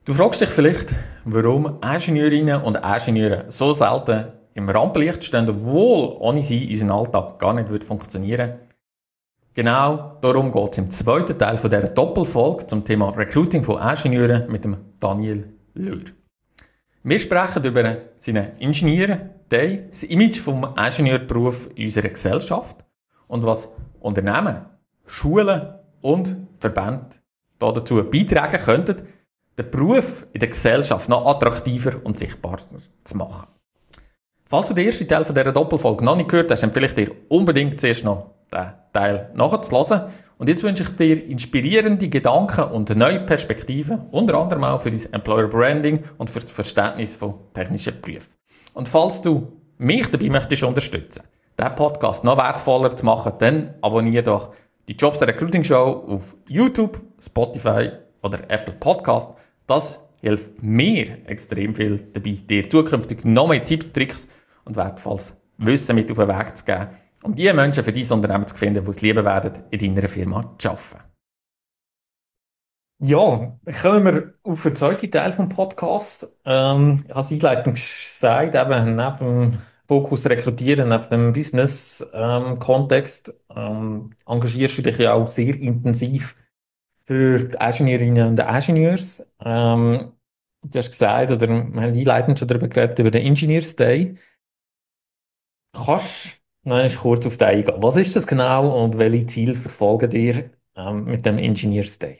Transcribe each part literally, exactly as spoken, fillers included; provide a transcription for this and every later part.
Du fragst dich vielleicht, warum Ingenieurinnen und Ingenieure so selten im Rampenlicht stehen, obwohl ohne sie unser Alltag gar nicht funktionieren würde. Genau darum geht es im zweiten Teil von dieser Doppelfolge zum Thema Recruiting von Ingenieuren mit dem Daniel Löhr. Wir sprechen über seine Ingenieure, das Image vom Ingenieurberuf in unserer Gesellschaft und was Unternehmen, Schulen und Verbände dazu beitragen könnten, den Beruf in der Gesellschaft noch attraktiver und sichtbarer zu machen. Falls du den ersten Teil von dieser Doppelfolge noch nicht gehört hast, empfehle ich dir unbedingt zuerst noch diesen Teil nachzuhören. Und jetzt wünsche ich dir inspirierende Gedanken und neue Perspektiven, unter anderem auch für dein Employer Branding und für das Verständnis von technischen Berufen. Und falls du mich dabei möchtest unterstützen, diesen Podcast noch wertvoller zu machen, dann abonniere doch die Jobs Recruiting Show auf YouTube, Spotify oder Apple Podcast. Das hilft mir extrem viel dabei, dir zukünftig noch mehr Tipps, Tricks und wertvolles Wissen mit auf den Weg zu geben, um die Menschen für dein Unternehmen zu finden, die es lieben werden, in deiner Firma zu arbeiten. Ja, kommen wir auf den zweiten Teil des Podcasts. Ähm, ich habe es einleitend gesagt, eben neben dem Fokus Rekrutieren, neben dem Business-Kontext, ähm, engagierst du dich ja auch sehr intensiv für die Ingenieurinnen und Ingenieurs. Ähm, du hast gesagt, oder wir haben einleitend schon darüber geredet, über den Engineers Day. Kannst du noch einmal kurz auf den eingehen? Was ist das genau und welche Ziele verfolgen ihr ähm, mit dem Engineers Day?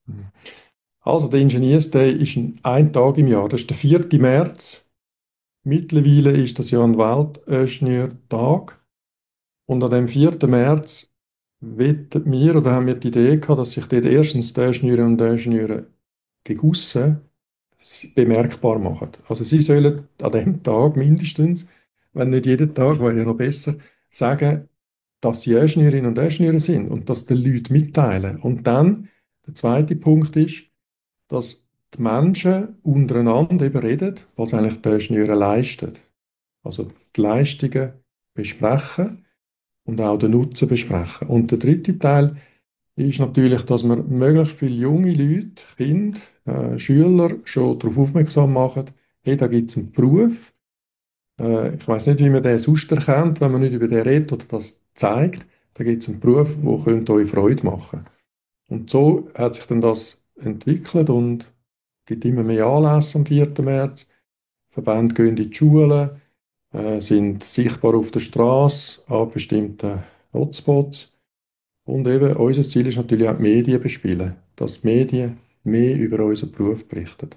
Also der Engineers Day ist ein, ein Tag im Jahr, das ist der vierte März. Mittlerweile ist das ja ein Weltingenieurtag. Und an dem vierten März wettet wir, oder haben wir die Idee gehabt, dass sich dort erstens die Ingenieure und Ingenieure gegen aussen bemerkbar machen. Also sie sollen an dem Tag mindestens, wenn nicht jeden Tag, wäre ja noch besser, sagen, dass sie Ingenieurinnen und Ingenieure sind und das den Leuten mitteilen. Und dann, der zweite Punkt ist, dass die Menschen untereinander eben reden, was eigentlich die Ingenieure leisten. Also die Leistungen besprechen und auch den Nutzen besprechen. Und der dritte Teil ist natürlich, dass wir möglichst viele junge Leute, Kinder, äh, Schüler schon darauf aufmerksam machen, hey, da gibt es einen Beruf. Äh, ich weiß nicht, wie man den sonst erkennt, wenn man nicht über den redet oder das zeigt. Da gibt es einen Beruf, der könnte euch Freude machen. Und so hat sich dann das entwickelt und gibt immer mehr Anlässe am vierten März. Verbände gehen in die Schulen, äh, sind sichtbar auf der Straße an bestimmten Hotspots. Und eben, unser Ziel ist natürlich auch die Medien bespielen, dass die Medien mehr über unseren Beruf berichten.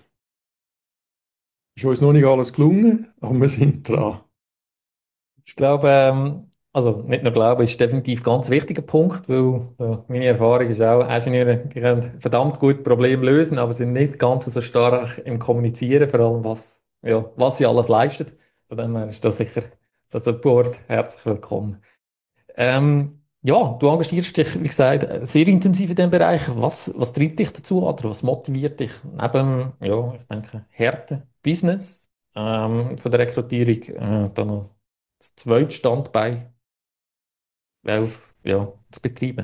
Ist uns noch nicht alles gelungen, aber wir sind dran. Ich glaube, ähm, also nicht nur glaube, ist definitiv ein ganz wichtiger Punkt, weil äh, meine Erfahrung ist auch, Ingenieure, die können verdammt gut Probleme lösen, aber sind nicht ganz so stark im Kommunizieren, vor allem was, ja, was sie alles leisten. Von dem her ist da sicher der Support herzlich willkommen. Ähm, ja, du engagierst dich, wie gesagt, sehr intensiv in diesem Bereich. Was, was treibt dich dazu oder was motiviert dich neben, ja, ich denke, harten Business ähm, von der Rekrutierung äh, dann noch das zweite Standbein auf, ja, zu betreiben?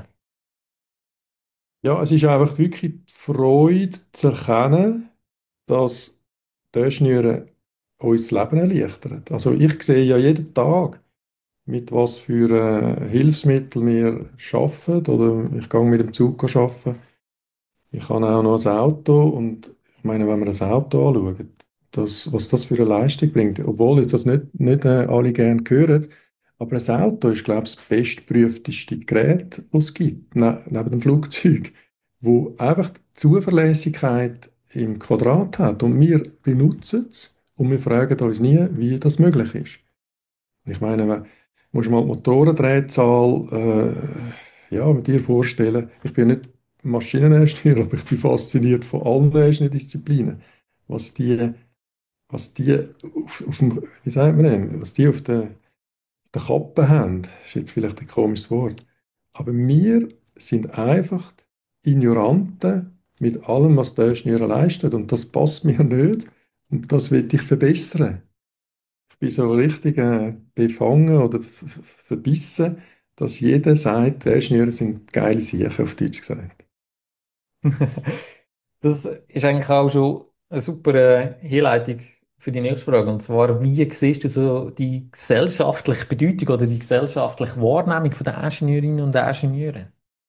Ja, es ist einfach wirklich die Freude zu erkennen, dass die Ingenieure uns das Leben erleichtern. Also ich sehe ja jeden Tag, mit was für äh, Hilfsmitteln wir arbeiten, oder ich gehe mit dem Zug arbeiten. Ich habe auch noch ein Auto und ich meine, wenn wir das Auto anschauen, das, was das für eine Leistung bringt, obwohl jetzt das nicht, nicht äh, alle gerne hören, aber ein Auto ist, glaube ich, das bestgeprüfteste Gerät, das es gibt, ne, neben dem Flugzeug, wo einfach die Zuverlässigkeit im Quadrat hat und wir benutzen es und wir fragen uns nie, wie das möglich ist. Ich meine, man muss mal die Motorendrehzahl äh, ja, mit dir vorstellen. Ich bin nicht Maschineningenieur, aber ich bin fasziniert von allen Ingenieurdisziplinen. Was die, was die auf, auf dem, wie sagt man denn, was die auf der, der Kappe haben, ist jetzt vielleicht ein komisches Wort. Aber wir sind einfach Ignoranten mit allem, was der Ingenieur leistet. Und das passt mir nicht. Und das will ich verbessern. Ich bin so richtig äh, befangen oder f- f- verbissen, dass jeder sagt, die Ingenieure sind geile Siechen, auf Deutsch gesagt. Das ist eigentlich auch schon eine super äh, Herleitung für die nächste Frage. Und zwar, wie siehst du so die gesellschaftliche Bedeutung oder die gesellschaftliche Wahrnehmung von der Ingenieurinnen und Ingenieure?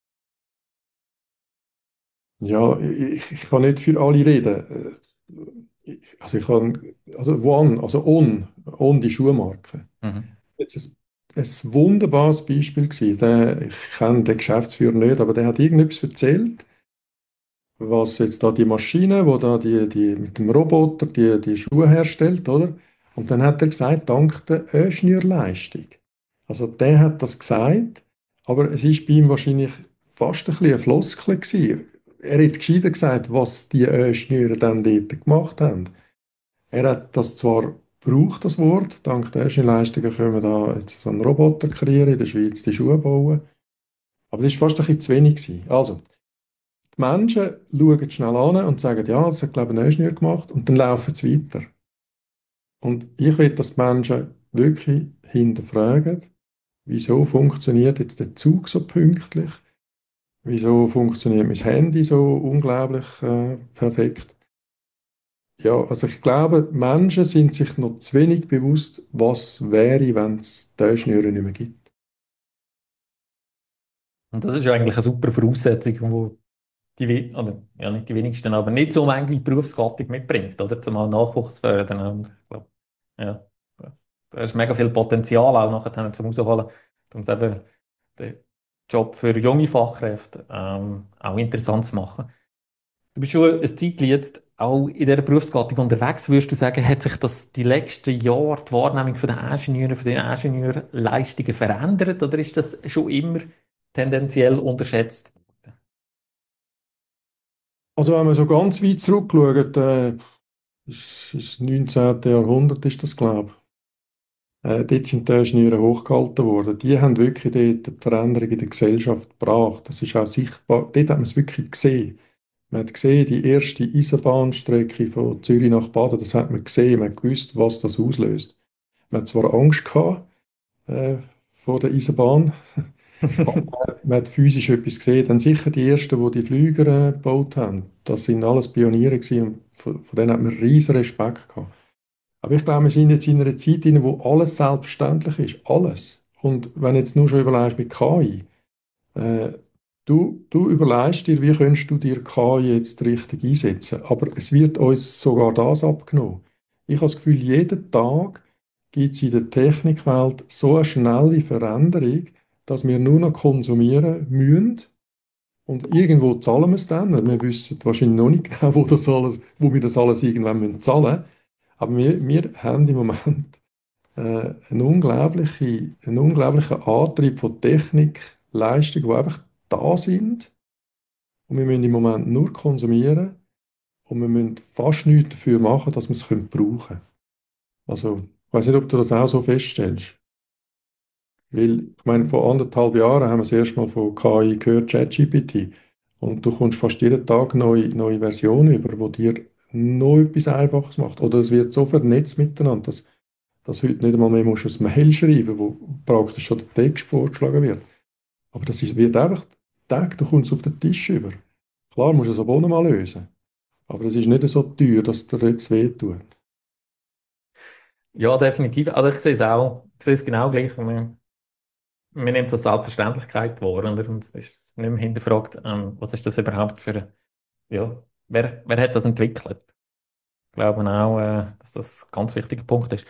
Ja, ich, ich kann nicht für alle reden. Äh, ich- Also ich kann, also One, also On, On, die Schuhmarke. Mhm. Jetzt ein, ein wunderbares Beispiel gewesen. Der, ich kenne den Geschäftsführer nicht, aber der hat irgendetwas erzählt, was jetzt da die Maschine, wo da die, die mit dem Roboter die, die Schuhe herstellt, oder? Und dann hat er gesagt, dank der Ingenieurleistung. Also der hat das gesagt, aber es ist bei ihm wahrscheinlich fast ein bisschen eine Floskel gewesen. Er hat gescheiter gesagt, was die Ingenieure dann dort gemacht haben. Er hat das zwar gebraucht, das Wort, dank der Ingenieurleistungen können wir da jetzt so einen Roboter kreieren, in der Schweiz die Schuhe bauen, aber das war fast ein bisschen zu wenig gewesen. Also, die Menschen schauen schnell an und sagen, ja, das hat, glaube ich, ein Ingenieur gemacht, und dann laufen sie weiter. Und ich will, dass die Menschen wirklich hinterfragen, wieso funktioniert jetzt der Zug so pünktlich, wieso funktioniert mein Handy so unglaublich äh, perfekt. Ja, also ich glaube, die Menschen sind sich noch zu wenig bewusst, was wäre, wenn es die Ingenieure nicht mehr gibt. Und das ist ja eigentlich eine super Voraussetzung, wo die, we- oder, ja, nicht die wenigsten, aber nicht so manche Berufsgattung mitbringt, oder? Zumal Nachwuchs fördern. Und ich glaube, ja, da ist mega viel Potenzial auch nachher zum rausholen, um es eben den Job für junge Fachkräfte ähm, auch interessant zu machen. Du bist schon ein Zeitchen jetzt auch in dieser Berufsgattung unterwegs. Würdest du sagen, hat sich das die letzten Jahre die Wahrnehmung von den Ingenieuren, von den Ingenieurleistungen verändert oder ist das schon immer tendenziell unterschätzt? Also wenn man so ganz weit zurückschaut, äh, ist, ist das neunzehnte. Jahrhundert ist das, glaube ich. Äh, dort sind die Ingenieure hochgehalten worden. Die haben wirklich dort die Veränderung in der Gesellschaft gebracht. Das ist auch sichtbar. Dort hat man es wirklich gesehen. Man hat gesehen, die erste Eisenbahnstrecke von Zürich nach Baden, das hat man gesehen. Man hat gewusst, was das auslöst. Man hat zwar Angst gehabt, äh, vor der Eisenbahn, aber man hat physisch etwas gesehen. Dann sicher die Ersten, die die Flüger äh, gebaut haben. Das sind alles Pioniere gewesen, und von, von denen hat man riesen Respekt gehabt. Aber ich glaube, wir sind jetzt in einer Zeit, in wo alles selbstverständlich ist. Alles. Und wenn du jetzt nur schon überlegst mit K I, äh, du, du überlegst dir, wie könntest du dir K I jetzt richtig einsetzen. Aber es wird uns sogar das abgenommen. Ich habe das Gefühl, jeden Tag gibt es in der Technikwelt so eine schnelle Veränderung, dass wir nur noch konsumieren müssen. Und irgendwo zahlen wir es dann. Wir wissen wahrscheinlich noch nicht genau, wo, das alles, wo wir das alles irgendwann müssen zahlen müssen. Aber wir, wir haben im Moment äh, einen unglaublichen, einen unglaublichen Antrieb von Technik, Leistung, die einfach da sind. Und wir müssen im Moment nur konsumieren und wir müssen fast nichts dafür machen, dass wir es können brauchen können. Also, ich weiß nicht, ob du das auch so feststellst. Weil, ich meine, vor anderthalb Jahren haben wir das erste Mal von K I gehört, ChatGPT. Und du kommst fast jeden Tag neue, neue Versionen über, die dir noch etwas Einfaches macht. Oder es wird so vernetzt miteinander, dass, dass heute nicht einmal mehr musst du ein Mail schreiben, wo praktisch schon der Text vorgeschlagen wird. Aber das ist, wird einfach, Tag, du kommst auf den Tisch über. Klar musst du es ab und mal lösen. Aber es ist nicht so teuer, dass es dir jetzt wehtut. Ja, definitiv. Also ich sehe es auch. Ich sehe es genau gleich. Man, man nimmt es als Selbstverständlichkeit wahr oder? Und es ist nicht mehr hinterfragt, ähm, was ist das überhaupt für, ja, wer, wer hat das entwickelt? Ich glaube auch, äh, dass das ein ganz wichtiger Punkt ist.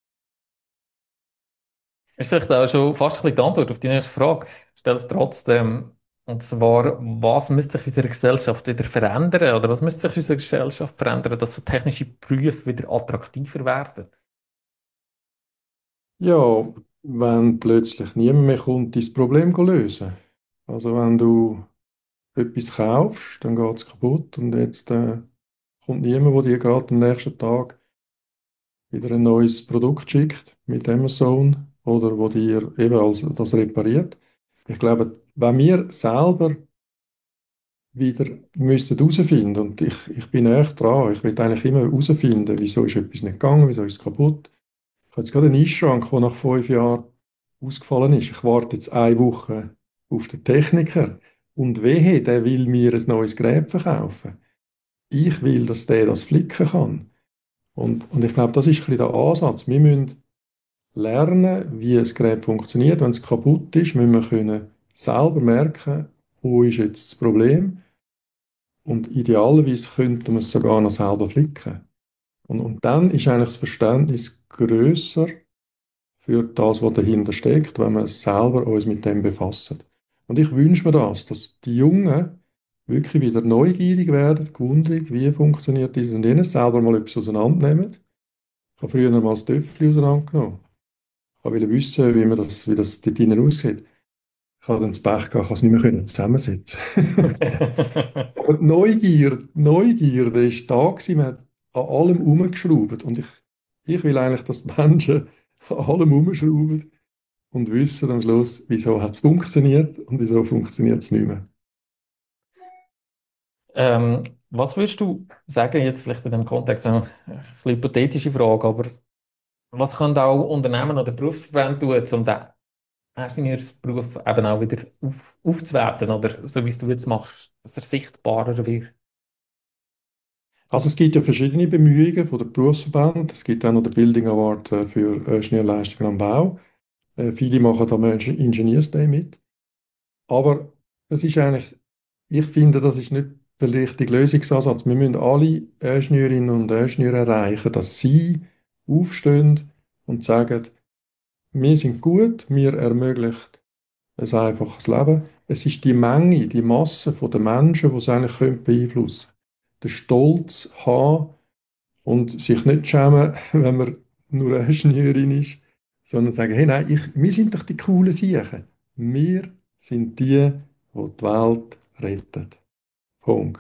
Ist vielleicht auch schon fast ein bisschen die Antwort auf die nächste Frage. Ich stelle es trotzdem. Und zwar, was müsste sich in unserer Gesellschaft wieder verändern? Oder was müsste sich in unserer Gesellschaft verändern, dass so technische Berufe wieder attraktiver werden? Ja, wenn plötzlich niemand mehr kommt, dein Problem lösen. Also wenn du etwas kaufst, dann geht es kaputt und jetzt äh, kommt niemand, der dir gerade am nächsten Tag wieder ein neues Produkt schickt mit Amazon oder wo dir eben als, das repariert. Ich glaube, wenn wir selber wieder müssen herausfinden, und ich, ich bin echt dran, ich will eigentlich immer herausfinden, wieso ist etwas nicht gegangen, wieso ist es kaputt. Ich habe jetzt gerade einen Eisschrank, der nach fünf Jahren ausgefallen ist. Ich warte jetzt eine Woche auf den Techniker und wehe, der will mir ein neues Gerät verkaufen. ich will, dass der das flicken kann. Und, und ich glaube, das ist ein bisschen der Ansatz. Wir müssen lernen, wie ein Gerät funktioniert. Wenn es kaputt ist, müssen wir können selber merken, wo ist jetzt das Problem. Und idealerweise könnte man es sogar noch selber flicken. Und, und dann ist eigentlich das Verständnis grösser für das, was dahinter steckt, wenn wir selber uns mit dem befassen. Und ich wünsche mir das, dass die Jungen wirklich wieder neugierig werden, gewundrig, wie funktioniert dieses und jenes, selber mal etwas auseinandernehmen. Ich habe früher mal das Töpfchen auseinandergenommen. Ich wollte wissen, wie, man das, wie das dort drinnen aussieht. Ich habe dann das Pech gehabt, ich konnte es nicht mehr können zusammensetzen. Aber die Neugier, die Neugierde war da gewesen, man hat an allem herumgeschraubt. Und ich, ich will eigentlich, dass die Menschen an allem herumschrauben und wissen am Schluss, wieso hat es funktioniert und wieso funktioniert es nicht mehr. Ähm, was würdest du sagen, jetzt vielleicht in dem Kontext, eine ein bisschen hypothetische Frage, aber was können auch Unternehmen oder Berufsverbände tun, um den Ingenieursberuf eben auch wieder auf, aufzuwerten oder so wie es du jetzt machst, dass er sichtbarer wird? Also es gibt ja verschiedene Bemühungen von der Berufsverband. Es gibt auch noch den Building Award äh, für äh, Ingenieurleistungen am Bau. Äh, viele machen da am Ing- Engineers Day mit. Aber das ist eigentlich, ich finde, das ist nicht der richtige Lösungsansatz. Wir müssen alle Ingenieurinnen und Ingenieure erreichen, dass sie aufstehen und sagen, wir sind gut, wir ermöglichen ein einfaches Leben. Es ist die Menge, die Masse der Menschen, die es eigentlich können beeinflussen können. Den Stolz haben und sich nicht schämen, wenn man nur eine Ingenieurin ist, sondern sagen, hey, nein, ich, wir sind doch die coolen Siechen. Wir sind die, die die Welt retten. Punkt.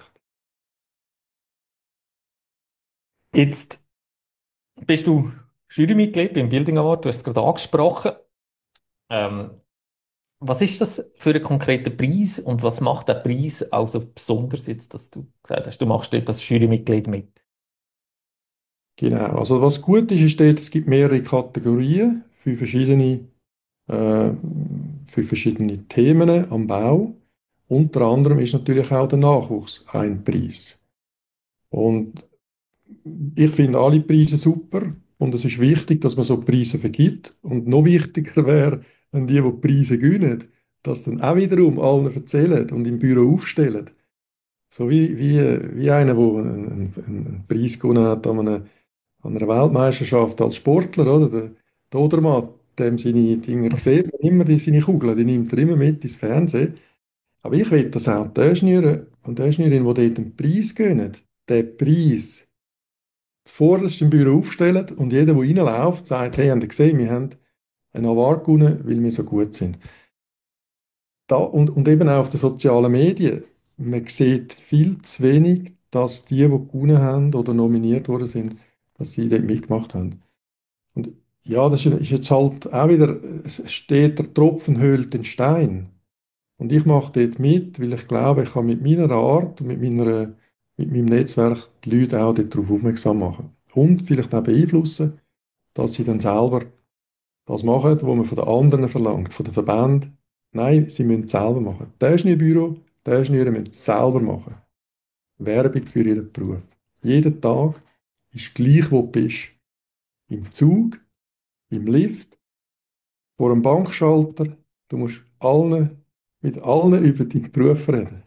Jetzt bist du Jurymitglied beim Building Award, du hast es gerade angesprochen. Ähm, Was ist das für ein konkreter Preis und was macht der Preis auch so besonders jetzt, dass du gesagt hast, du machst dort als Jurymitglied mit? Genau. Also was gut ist, ist dort, es gibt mehrere Kategorien für verschiedene, äh, für verschiedene Themen am Bau. Unter anderem ist natürlich auch der Nachwuchs ein Preis. Und ich finde alle Preise super und es ist wichtig, dass man so Preise vergibt. Und noch wichtiger wäre, wenn die, die die Preise gewinnen, das dann auch wiederum allen erzählen und im Büro aufstellen. So wie, wie, wie einer, der einen, einen, einen Preis gewonnen hat an einer, an einer Weltmeisterschaft als Sportler, oder? Der, der Odermatt, dem seine Dinger sieht man immer, die, seine Kugeln, die nimmt er immer mit ins Fernsehen. Aber ich will, dass auch die Ingenieure und die Ingenieurin, die dort einen Preis gewinnen, den Preis zuvorderst im Büro aufstellen und jeder, der reinläuft, sagt, hey, habt ihr gesehen, wir haben einen Award gewonnen, weil wir so gut sind. Da, und, und eben auch auf den sozialen Medien. Man sieht viel zu wenig, dass die, die gewonnen haben oder nominiert worden sind, dass sie dort mitgemacht haben. Und ja, das ist ist jetzt halt auch wieder, es steht, der Tropfen höhlt den Stein. Und ich mache dort mit, weil ich glaube, ich kann mit meiner Art, mit, meiner, mit meinem Netzwerk die Leute auch darauf aufmerksam machen. Und vielleicht auch beeinflussen, dass sie dann selber das machen, was man von den anderen verlangt, von den Verbänden. Nein, sie müssen es selber machen. Das Ingenieurbüro, die Ingenieure müssen es selber machen. Werbung für ihren Beruf. Jeden Tag ist gleich, wo du bist. Im Zug, im Lift, vor einem Bankschalter. Du musst allen, mit allen über deinen Beruf reden.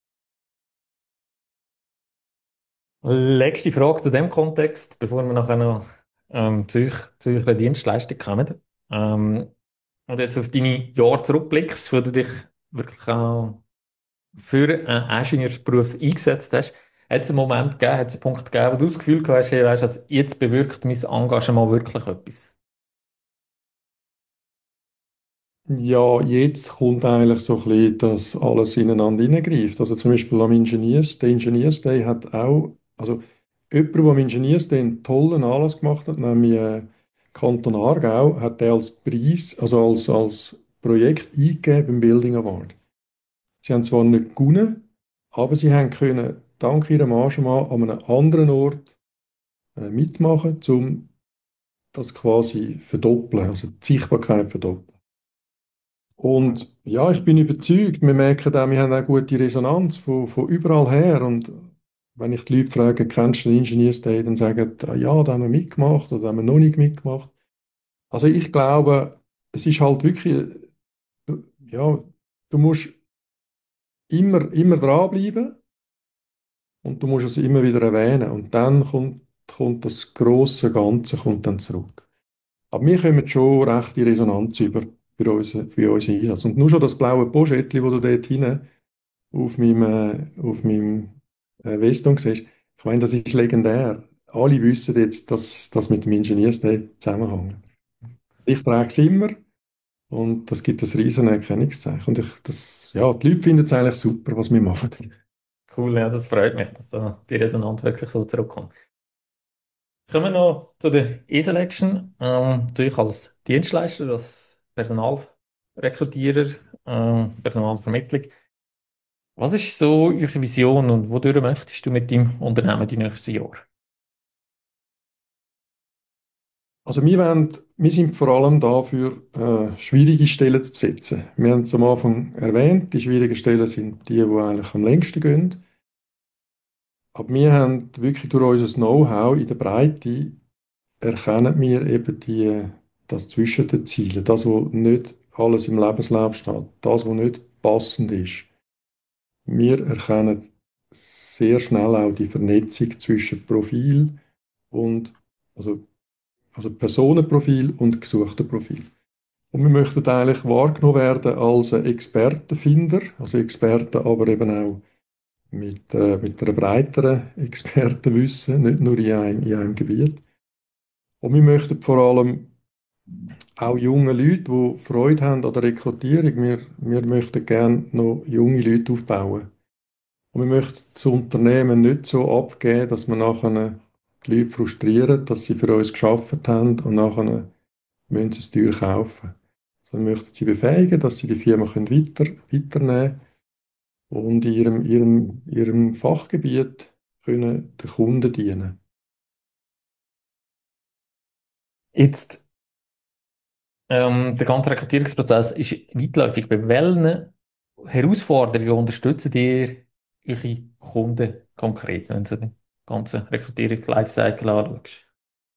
Letzte Frage zu dem Kontext, bevor wir nachher noch ähm, zu, euch, zu eurer Dienstleistung kommen. Ähm, und jetzt auf deine Jahre zurückblickst, wo du dich wirklich auch für einen Ingenieursberuf eingesetzt hast, hat es einen Moment gegeben, hat es einen Punkt gegeben, wo du das Gefühl gehabt hast, hey, weißt, also jetzt bewirkt mein Engagement wirklich etwas? Ja, jetzt kommt eigentlich so ein bisschen, dass alles ineinander hineingreift. Also zum Beispiel am Ingenieurs, der Ingenieurs Day hat auch, also jemand, der am Ingenieurs Day einen tollen Anlass gemacht hat, nämlich äh, Kanton Aargau, hat der als Preis, also als, als Projekt eingegeben im Building Award. Sie haben zwar nicht gewonnen, aber sie haben können, dank ihrem Engagement, an einem anderen Ort äh, mitmachen, um das quasi verdoppeln, also die Sichtbarkeit verdoppeln. Und ja, ich bin überzeugt, wir merken auch, wir haben auch gute Resonanz von, von überall her. Und wenn ich die Leute frage, kennst du den Engineers Day, dann sagen, die, ja, da haben wir mitgemacht oder da haben wir noch nicht mitgemacht. Also ich glaube, es ist halt wirklich, du- ja, du musst immer, immer dranbleiben und du musst es immer wieder erwähnen und dann kommt, kommt das große Ganze kommt dann zurück. Aber wir kommen schon recht in Resonanz über für, unsere, für unseren Einsatz. Und nur schon das blaue Poschettli, das du dort hinten auf meinem, äh, auf meinem äh, Veston siehst, ich meine, das ist legendär. Alle wissen jetzt, dass das mit dem Ingenieursday zusammenhängt. Ich trage es immer und das gibt ein riesen Erkennungszeichen. Und ich, das, ja, die Leute finden es eigentlich super, was wir machen. Cool, ja, das freut mich, dass da die Resonanz wirklich so zurückkommt. Kommen wir noch zu der E-Selection. Ähm, natürlich als Dienstleister, als Personalrekrutierer, ähm, Personalvermittlung. Was ist so Ihre Vision und wodurch möchtest du mit deinem Unternehmen die nächsten Jahre? Also wir, wollen, wir sind vor allem dafür, äh, schwierige Stellen zu besetzen. Wir haben es am Anfang erwähnt, die schwierigen Stellen sind die, die eigentlich am längsten gehen. Aber wir haben wirklich durch unser Know-how in der Breite erkennen wir eben die, das zwischen den Zielen, das, was nicht alles im Lebenslauf steht, das, was nicht passend ist. Wir erkennen sehr schnell auch die Vernetzung zwischen Profil und, also, also Personenprofil und gesuchten Profil. Und wir möchten eigentlich wahrgenommen werden als ein Expertenfinder, also Experten, aber eben auch mit, äh, mit einer breiteren Expertenwissen, nicht nur in einem, in einem Gebiet. Und wir möchten vor allem auch junge Leute, die Freude haben an der Rekrutierung. Wir, wir möchten gerne noch junge Leute aufbauen. Und wir möchten das Unternehmen nicht so abgeben, dass wir nachher die Leute frustrieren, dass sie für uns geschafft haben und nachher müssen sie es teuer kaufen. Also wir möchten sie befähigen, dass sie die Firma können weiter, weiternehmen und in ihrem, ihrem, ihrem Fachgebiet können den Kunden dienen. Jetzt, ähm, der ganze Rekrutierungsprozess ist weitläufig. Bei welchen Herausforderungen unterstützen ihr eure Kunden konkret, wenn du den ganzen Rekrutierungs-Lifecycle anschaust?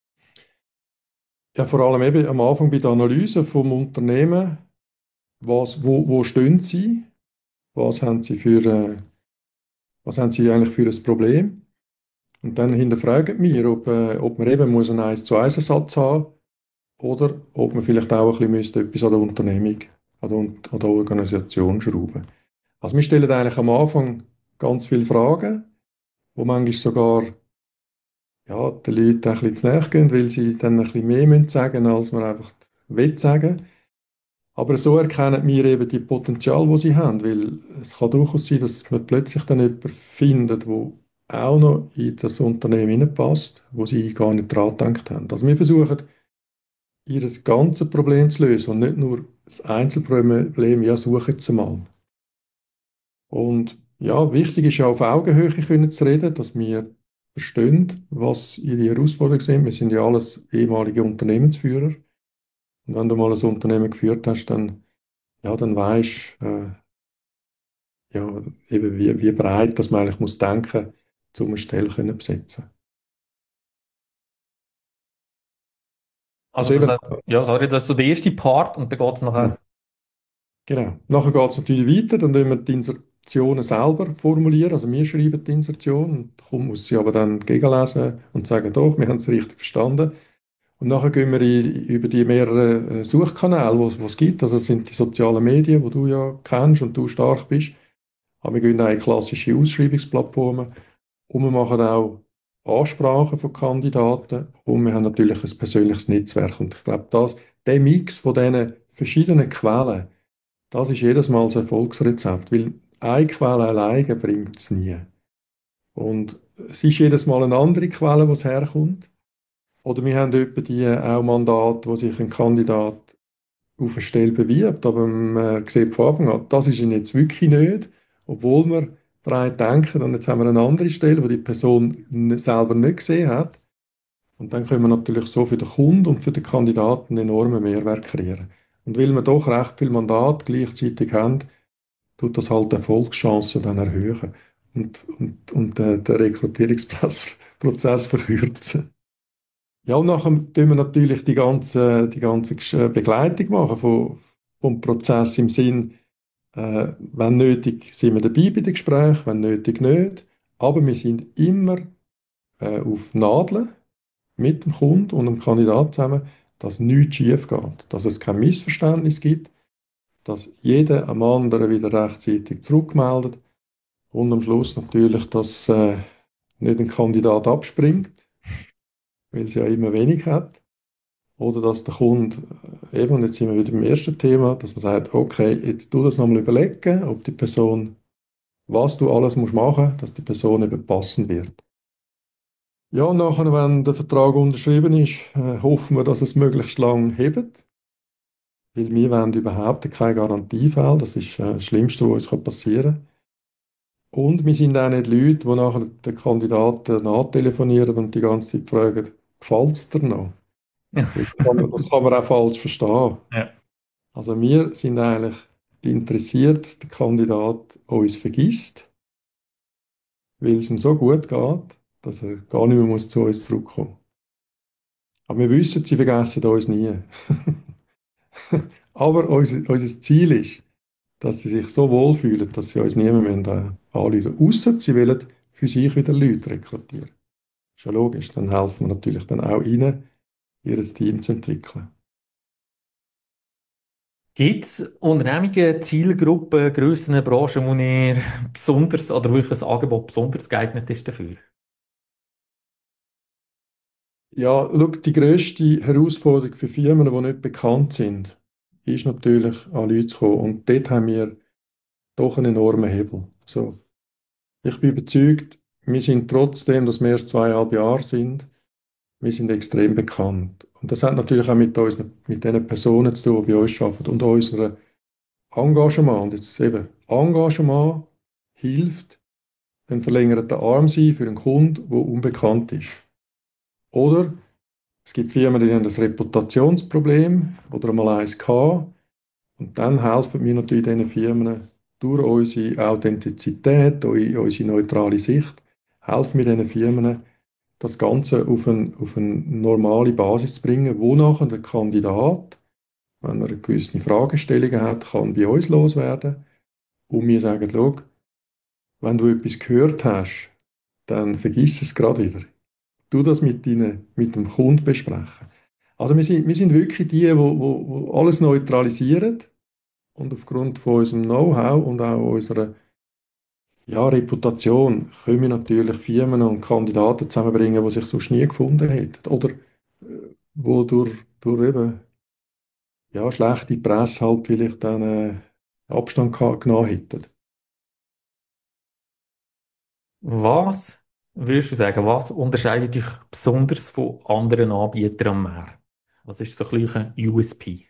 Ja, vor allem eben am Anfang bei der Analyse vom Unternehmen, was, wo, wo stehen sie, was haben sie für, äh, was haben sie eigentlich für ein Problem? Und dann hinterfragen wir, ob, äh, ob man eben muss einen eins zu eins Ersatz haben oder ob man vielleicht auch ein bisschen müsste etwas an der Unternehmung, an der, Un- an der Organisation schrauben. Also wir stellen eigentlich am Anfang ganz viele Fragen, wo manchmal sogar ja, den Leuten ein bisschen zu nahe gehen, weil sie dann ein bisschen mehr müssen sagen müssen, als man einfach will sagen. Aber so erkennen wir eben die Potenzial, die sie haben, weil es kann durchaus sein, dass man plötzlich dann jemanden findet, der auch noch in das Unternehmen hineinpasst, wo sie gar nicht dran gedacht haben. Also wir versuchen, ihr ganzes Problem zu lösen und nicht nur das Einzelproblem, ja, suchen sie mal. Und ja, wichtig ist ja auf Augenhöhe können zu reden, dass wir verstehen, was ihre Herausforderungen sind. Wir sind ja alles ehemalige Unternehmensführer. Und wenn du mal ein Unternehmen geführt hast, dann, ja, dann weißt äh, ja, eben wie, wie breit dass man eigentlich muss denken, um eine Stelle können besetzen. Also Also das eben, heißt, ja, sorry, das ist so der erste Part und dann geht es nachher. genau. Nachher geht es natürlich weiter, dann tun wir die Insertionen selber formulieren, also wir schreiben die Insertion, und der Kunde muss sie aber dann gegenlesen und sagen, doch, wir haben es richtig verstanden. Und nachher gehen wir in, über die mehreren äh, Suchkanäle, die es gibt, also das sind die sozialen Medien, die du ja kennst und du stark bist, aber wir gehen auch in klassische Ausschreibungsplattformen und wir machen auch Ansprachen von Kandidaten und wir haben natürlich ein persönliches Netzwerk. Und ich glaube, das, der Mix von diesen verschiedenen Quellen, das ist jedes Mal das Erfolgsrezept, weil eine Quelle alleine bringt es nie. Und es ist jedes Mal eine andere Quelle, wo es herkommt. Oder wir haben etwa die auch Mandate, wo sich ein Kandidat auf eine Stelle bewirbt, aber man sieht von Anfang an, das ist ihn jetzt wirklich nicht, obwohl wir breit denken und jetzt haben wir eine andere Stelle, wo die Person n- selber nicht gesehen hat. Und dann können wir natürlich so für den Kunden und für den Kandidaten einen enormen Mehrwert kreieren. Und weil wir doch recht viel Mandat gleichzeitig haben, tut das halt die Erfolgschancen dann erhöhen. und, und, und äh, den Rekrutierungsprozess verkürzen. Ja, und nachher tun wir natürlich die ganze, die ganze Gesch- äh, Begleitung machen von, vom Prozess im Sinn, äh, wenn nötig sind wir dabei bei den Gesprächen, wenn nötig nicht. Aber wir sind immer äh, auf Nadeln mit dem Kunden und dem Kandidat zusammen, dass nichts schief geht, dass es kein Missverständnis gibt, dass jeder am anderen wieder rechtzeitig zurückmeldet und am Schluss natürlich, dass äh, nicht ein Kandidat abspringt, weil es ja immer wenig hat. Oder dass der Kunde, äh, eben, und jetzt sind wir wieder beim ersten Thema, dass man sagt, okay, jetzt tu das nochmal überlegen, ob die Person, was du alles musst machen, dass die Person eben passen wird. Ja, und nachher, wenn der Vertrag unterschrieben ist, äh, hoffen wir, dass es möglichst lang hebt, weil wir wollen überhaupt keine Garantiefälle, das ist äh, das Schlimmste, was uns passieren kann. Und wir sind auch nicht Leute, die nachher den Kandidaten nachtelefonieren und die ganze Zeit fragen, gefällt es dir noch? Das kann man, das kann man auch falsch verstehen. Ja. Also wir sind eigentlich interessiert, dass der Kandidat uns vergisst, weil es ihm so gut geht, dass er gar nicht mehr muss zu uns zurückkommen muss. Aber wir wissen, sie vergessen uns nie. Aber unser, unser Ziel ist, dass sie sich so wohlfühlen, dass sie uns niemand mehr äh, anrufen müssen. Ausser sie wollen für sich wieder Leute rekrutieren. Ist ja logisch, dann helfen wir natürlich dann auch ihnen, ihr Team zu entwickeln. Gibt es Unternehmungen, Zielgruppen, Grössen, Branchen, wo ihr besonders oder wirklich ein Angebot besonders geeignet ist dafür? Ja, schau, die grösste Herausforderung für Firmen, die nicht bekannt sind, ist natürlich, an Leute zu kommen. Und dort haben wir doch einen enormen Hebel. So, ich bin überzeugt, wir sind trotzdem, dass wir erst zweieinhalb Jahre sind, wir sind extrem bekannt. Und das hat natürlich auch mit uns, mit den Personen zu tun, die bei uns arbeiten und unserem Engagement. Und jetzt eben, Engagement hilft, ein verlängerter Arm sein für einen Kunden, der unbekannt ist. Oder es gibt Firmen, die haben ein Reputationsproblem oder einmal eins gehabt. Und dann helfen wir natürlich diesen Firmen durch unsere Authentizität, durch unsere neutrale Sicht, helfen wir diesen Firmen, das Ganze auf, ein, auf eine normale Basis zu bringen, wo nachher der Kandidat, wenn er gewisse Fragestellungen hat, kann bei uns loswerden und wir sagen, schau, wenn du etwas gehört hast, dann vergiss es gerade wieder. Tu das mit, deinen, mit dem Kunden besprechen. Also wir sind, wir sind wirklich die, die wo, wo, wo alles neutralisieren und aufgrund von unserem Know-how und auch unserer ja, Reputation können wir natürlich Firmen und Kandidaten zusammenbringen, die sich sonst nie gefunden hätten. Oder äh, wo durch, durch eben, ja, schlechte Presse halt vielleicht dann äh, Abstand geha- genommen hätten. Was würdest du sagen, was unterscheidet dich besonders von anderen Anbietern am Markt? Was ist so ein bisschen ein U S P?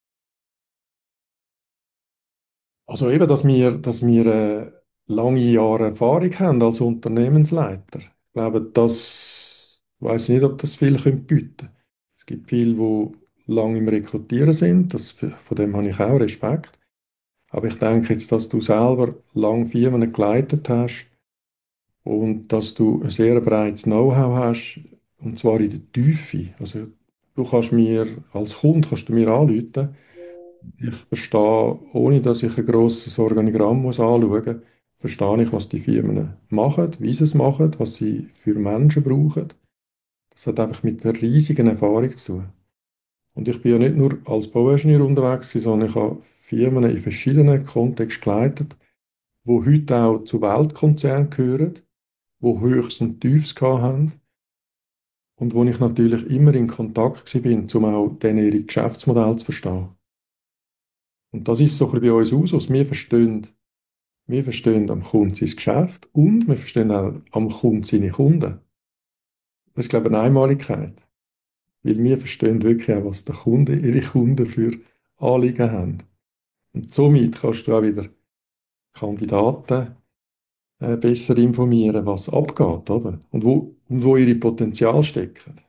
Also eben, dass wir, dass wir äh, lange Jahre Erfahrung haben als Unternehmensleiter. Ich glaube, das weiß nicht, ob das viele können bieten. Es gibt viele, die lange im Rekrutieren sind. Das, von dem habe ich auch Respekt. Aber ich denke jetzt, dass du selber lange Firmen geleitet hast und dass du ein sehr breites Know-how hast, und zwar in der Tiefe. Also du kannst mir als Kunde kannst du mir anrufen. Ich verstehe, ohne dass ich ein grosses Organigramm muss anschauen muss, verstehe ich, was die Firmen machen, wie sie es machen, was sie für Menschen brauchen. Das hat einfach mit einer riesigen Erfahrung zu tun. Und ich bin ja nicht nur als Bauingenieur unterwegs, sondern ich habe Firmen in verschiedenen Kontexten geleitet, die heute auch zu Weltkonzernen gehören, die Höchst und Tiefs haben und wo ich natürlich immer in Kontakt war, um auch denen ihre Geschäftsmodelle zu verstehen. Und das ist so ein bisschen bei uns aus, was wir verstehen. Wir verstehen am Kunden sein Geschäft und wir verstehen auch am Kunden seine Kunden. Das ist, glaube ich, eine Einmaligkeit. Weil wir verstehen wirklich auch, was der Kunde, ihre Kunden für Anliegen haben. Und somit kannst du auch wieder Kandidaten äh, besser informieren, was abgeht, oder? Und wo, und wo ihre Potenzial stecken.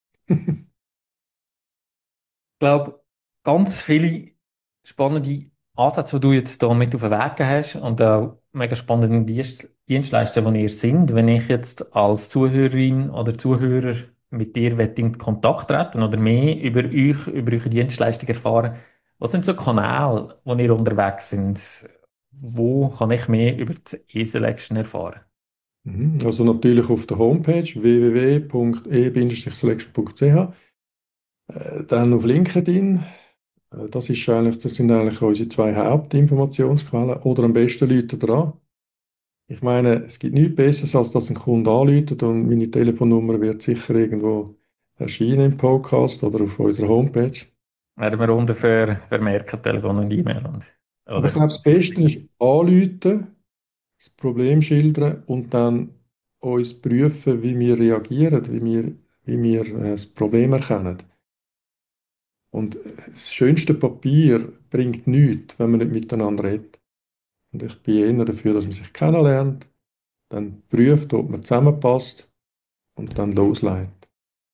Ich glaube, ganz viele spannende Ansätze, die du jetzt hier mit auf den Weg gegeben hast und auch mega spannende Dienst Dienstleister, die ihr sind, wenn ich jetzt als Zuhörerin oder Zuhörer mit dir will in Kontakt treten oder mehr über euch, über eure Dienstleistung erfahren, was sind so Kanäle, wo ihr unterwegs sind? Wo kann ich mehr über die E-Selection erfahren? Mhm. Also natürlich auf der Homepage w w w punkt e selection punkt c h, äh, dann auf LinkedIn. Äh, Das ist eigentlich, das sind eigentlich unsere zwei Hauptinformationsquellen. Oder am besten Leute dran. Ich meine, es gibt nichts Besseres, als dass ein Kunde anruft und meine Telefonnummer wird sicher irgendwo erscheinen im Podcast oder auf unserer Homepage. Werden wir unten ver vermerken, Telefon und E-Mail und, Aber ich oder glaube, das Beste ist anrufen, das Problem schildern und dann uns prüfen, wie wir reagieren, wie wir, wie wir äh, das Problem erkennen. Und das schönste Papier bringt nichts, wenn man nicht miteinander redet. Und ich bin eher dafür, dass man sich kennenlernt, dann prüft, ob man zusammenpasst und dann loslegt.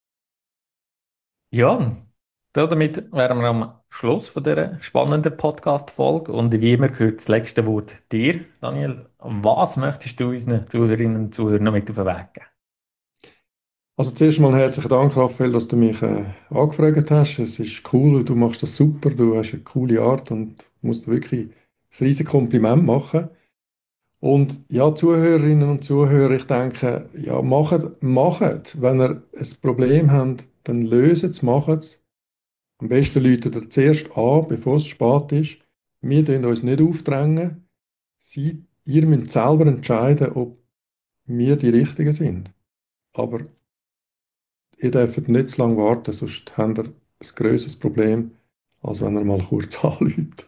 Ja, damit wären wir am Schluss von dieser spannenden Podcast-Folge. Und wie immer gehört das letzte Wort dir, Daniel. Was möchtest du unseren Zuhörerinnen und Zuhörern noch mit auf den Weg geben? Also zuerst mal herzlichen Dank, Raphael, dass du mich äh, angefragt hast. Es ist cool, du machst das super, du hast eine coole Art und musst wirklich ein riesiges Kompliment machen. Und ja, Zuhörerinnen und Zuhörer, ich denke, ja, macht, macht. Wenn ihr ein Problem habt, dann löst es, macht es. Am besten läutet ihr zuerst an, bevor es spät ist. Wir dürfen uns nicht aufdrängen. Sie, ihr müsst selber entscheiden, ob wir die Richtigen sind. Aber ihr dürft nicht zu lange warten, sonst habt ihr ein grösseres Problem, als wenn ihr mal kurz anläutet.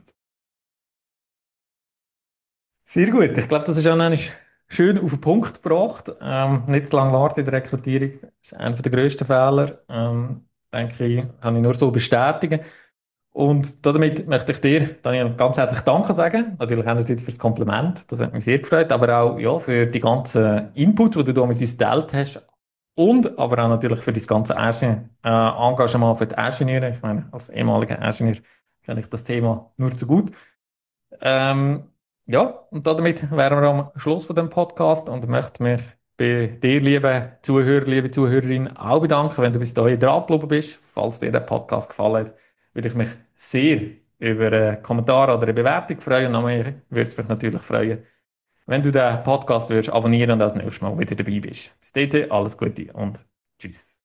Sehr gut. Ich glaube, das ist auch noch schön auf den Punkt gebracht. Ähm, nicht zu lange warten in der Rekrutierung ist einer der grössten Fehler. Ähm, denke ich, kann ich nur so bestätigen. Und damit möchte ich dir, Daniel, ganz herzlich Danke sagen. Natürlich einerseits für das Kompliment, das hat mich sehr gefreut, aber auch ja, für die ganzen Input, die du da mit uns geteilt hast. Und aber auch natürlich für das ganze Ingenieur, äh, Engagement für die Ingenieure. Ich meine, als ehemaliger Ingenieur kenne ich das Thema nur zu gut. Ähm, ja, und damit wären wir am Schluss von dem Podcast und möchte mich bei dir, liebe Zuhörer, liebe Zuhörerin, auch bedanken, wenn du bis dahin dran geblieben bist. Falls dir der Podcast gefallen hat, würde ich mich sehr über einen Kommentar oder eine Bewertung freuen. Und noch mehr würde es mich natürlich freuen, wenn du den Podcast würdest abonnieren und das nächste Mal wieder dabei bist. Bis dahin, alles Gute und tschüss.